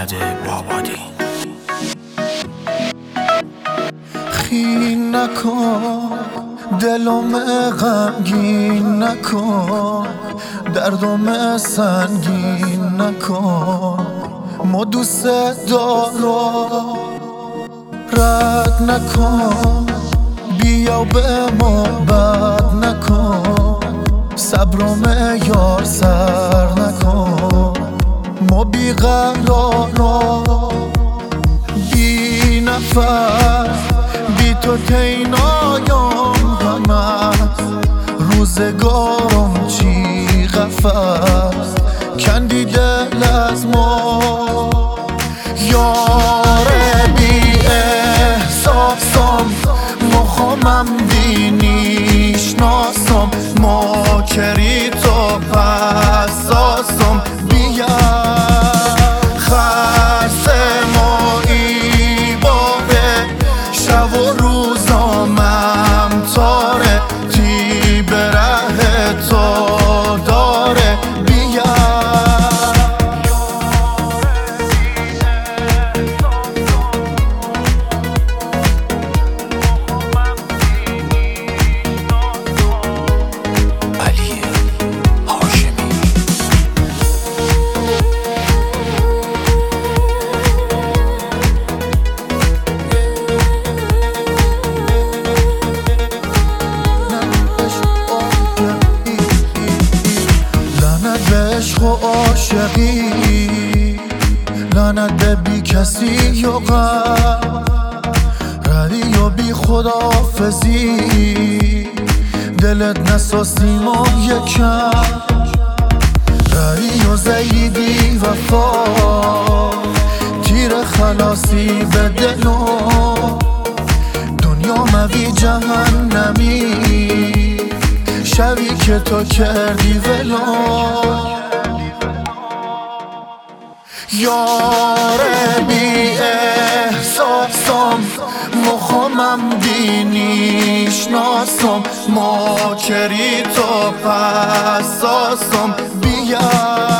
محمد بابادی. خین نکن دلم غمگین نکن، دردم سنگین نکن، ما دوست دارم رد نکن، بیا به ما بد نکن، صبرم یار سر نکن، ما بیقرارم بی نفس، بی تو تینایم غم است، روزگارم چی قفس کندی دل از ما، یار بی احساسم مخامم دینیشناسم، ماکری تو حساسم، بیا خرس مایی باره، شب و روزامم تاره، تی بره تو داره، بیا علی هاشمی. لعنت به عشق و عاشقی، لعنت به بی کسی و غم، ردی و بی خداحافظی، دلت نسازیم و یکم، ردی و زیدی وفا، تیر خلاصی به دلم، دنیا موی جهنمی، شبی که تو کردی ولو، یار بی احساسم مخامم دینیشناسم، ماکری تو حساسم، بیا